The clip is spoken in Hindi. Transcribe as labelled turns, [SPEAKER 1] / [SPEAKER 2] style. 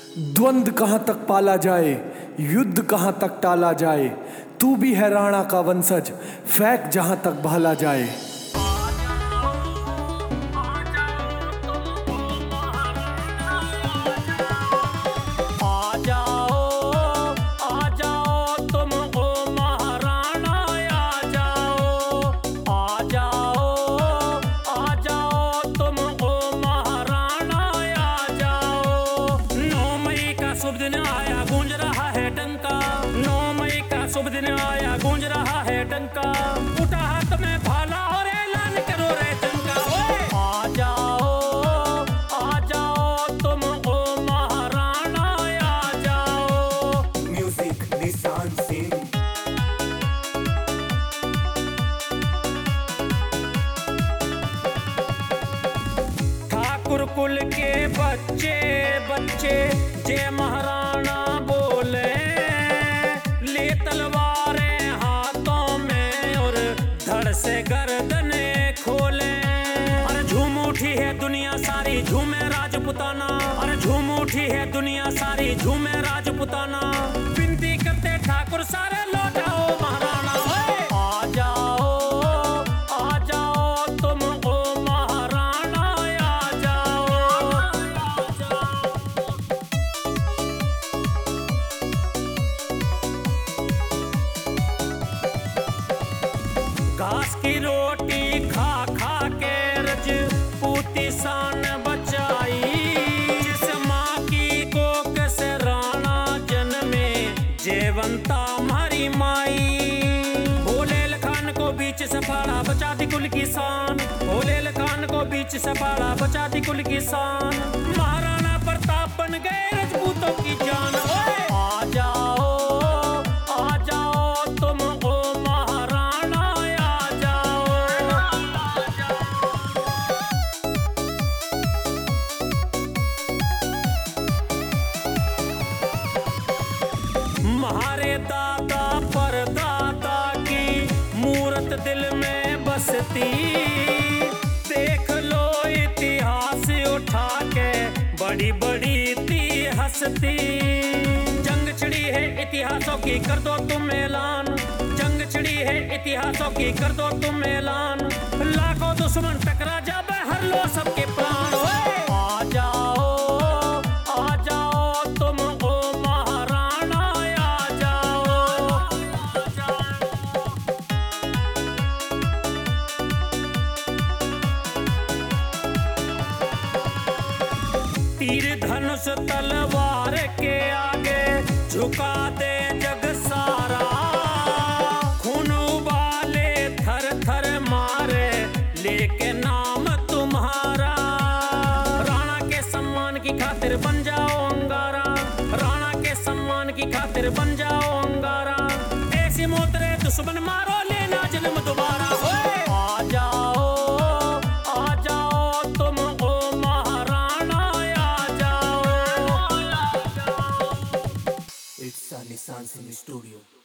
[SPEAKER 1] द्वंद्व कहाँ तक पाला जाए, युद्ध कहाँ तक टाला जाए, तू भी है राणा का वंशज, फेंक जहाँ तक भाला जाए।
[SPEAKER 2] शुभ दिन आया गूंज रहा है डंका, 9 मई का शुभ दिन आया गूंज रहा है डंका, उठा हाथ में भाला और ऐलान करो रे चंका। आ जाओ तुम ओ महाराणा आ जाओ।
[SPEAKER 3] म्यूजिक निशान सिंह।
[SPEAKER 2] ठाकुर कुल के बच्चे बच्चे जय महाराणा बोले, ले तलवारें हाथों में और धड़ से गर्दने खोले। अरे झूम उठी है दुनिया सारी झूमे राजपुताना, अरे झूम उठी है दुनिया सारी झूमे राजपुताना, विनती करते ठाकुर सारे लौटाओ महाराणा। आ जाओ तुम ओ महाराणा आ जाओ। घास की रोटी खा खा के रजपूती शान बचाई, जिस माँ की कोख से राणा जन्मे जेवंता हमारी माई। भोलेल खान को बीच से फाड़ा बचा दी कुल की शान, भोलेल खान को बीच से फाड़ा बचा दी कुल की शान, महाराणा प्रताप बन गए रजपूतों की जान। आ जाओ तुम ओ महाराणा आ जाओ। हमारे दादा परदादा की मूरत दिल में बसती, देख लो इतिहास उठा के बड़ी बड़ी थी हंसती। जंग छिड़ी है इतिहासों की कर दो तुम ऐलान, जंग छिड़ी है इतिहासों की कर दो तुम ऐलान, लाखों दुश्मन टकरा जाबे हर लो सबके प्राण। आ जाओ तुम ओ महाराणा आ जाओ। तीर धनुष तलवार के आगे झुका दे जग सारा, खून उबाले थर थर मारे लेके नाम तुम्हारा। राणा के सम्मान की खातिर बन जाओ अंगारा, राणा के सम्मान की खातिर बन जाओ अंगारा, ऐसी मौत रे दुश्मन मारो लेना जन्म दोबारा। आ जाओ तुम ओ महाराणा आ जाओ।
[SPEAKER 3] It's a Nissan Singh Studio.